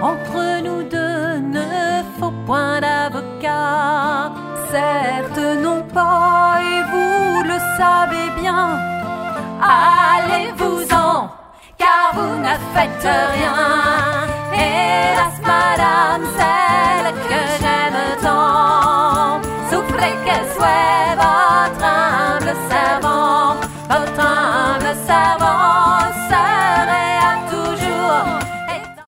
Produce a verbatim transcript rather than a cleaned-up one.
Entre nous deux, ne faut point d'avocat. Certes non pas, et vous le savez bien. Allez-vous-en, car vous ne faites rien.